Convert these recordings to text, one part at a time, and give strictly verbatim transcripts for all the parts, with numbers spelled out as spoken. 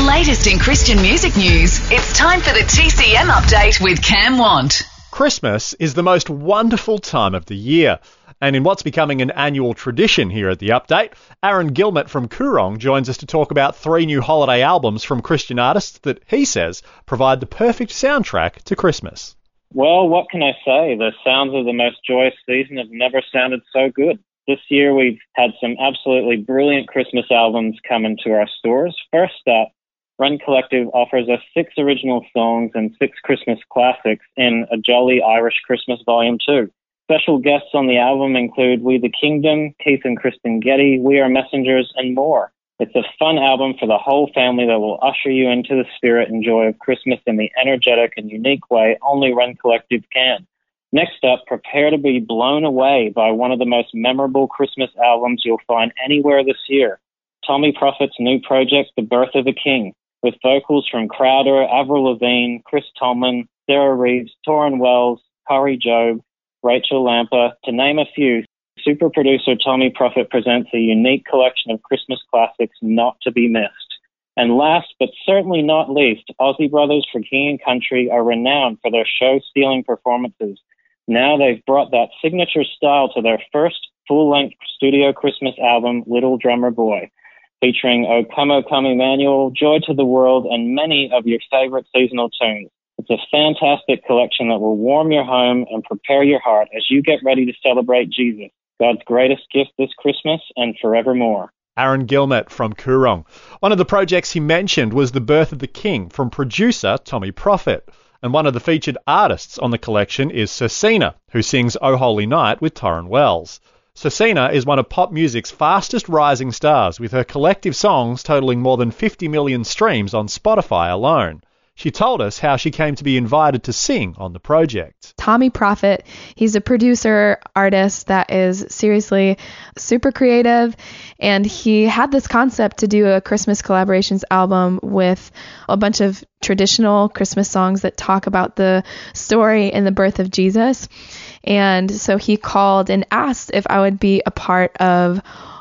latest in Christian music news, it's time for the T C M Update with Cam Want. Christmas is the most wonderful time of the year. And in what's becoming an annual tradition here at the Update, Aaron Gilmet from Coorong joins us to talk about three new holiday albums from Christian artists that he says provide the perfect soundtrack to Christmas. Well, what can I say? The sounds of the most joyous season have never sounded so good. This year we've had some absolutely brilliant Christmas albums come into our stores. First up, Run Collective offers us six original songs and six Christmas classics in A Jolly Irish Christmas Volume two. Special guests on the album include We the Kingdom, Keith and Kristen Getty, We Are Messengers, and more. It's a fun album for the whole family that will usher you into the spirit and joy of Christmas in the energetic and unique way only Run Collective can. Next up, prepare to be blown away by one of the most memorable Christmas albums you'll find anywhere this year, Tommy Prophet's new project, The Birth of a King, with vocals from Crowder, Avril Lavigne, Chris Tomlin, Sarah Reeves, Torrin Wells, Corey Job, Rachel Lamper, to name a few. Super producer Tommy Prophet presents a unique collection of Christmas classics not to be missed. And last, but certainly not least, Aussie Brothers for King and Country are renowned for their show-stealing performances. Now they've brought that signature style to their first full-length studio Christmas album, Little Drummer Boy, featuring O Come, O Come Emmanuel, Joy to the World, and many of your favorite seasonal tunes. It's a fantastic collection that will warm your home and prepare your heart as you get ready to celebrate Jesus, God's greatest gift this Christmas and forevermore. Aaron Gilmet from Coorong. One of the projects he mentioned was The Birth of the King from producer Tommy Prophet. And one of the featured artists on the collection is Cersina, who sings O Holy Night with Torrin Wells. Cersina is one of pop music's fastest rising stars, with her collective songs totaling more than fifty million streams on Spotify alone. She told us how she came to be invited to sing on the project. Tommy Prophet, he's a producer, artist that is seriously super creative, and he had this concept to do a Christmas collaborations album with a bunch of traditional Christmas songs that talk about the story and the birth of Jesus. And so he called and asked if I would be a part of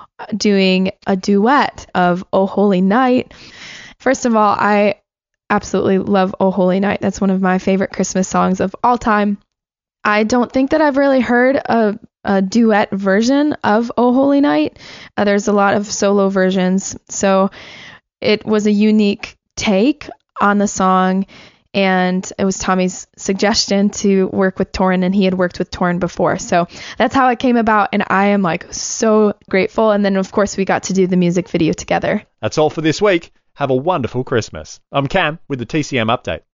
doing a duet of O Holy Night. First of all, I absolutely love O Holy Night. That's one of my favorite Christmas songs of all time. I don't think that I've really heard a, a duet version of O Holy Night. Uh, there's a lot of solo versions. So it was a unique take on the song, and it was Tommy's suggestion to work with Torrin, and he had worked with Torrin before. So that's how it came about, and I am like so grateful. And then, of course, we got to do the music video together. That's all for this week. Have a wonderful Christmas. I'm Cam with the T C M Update.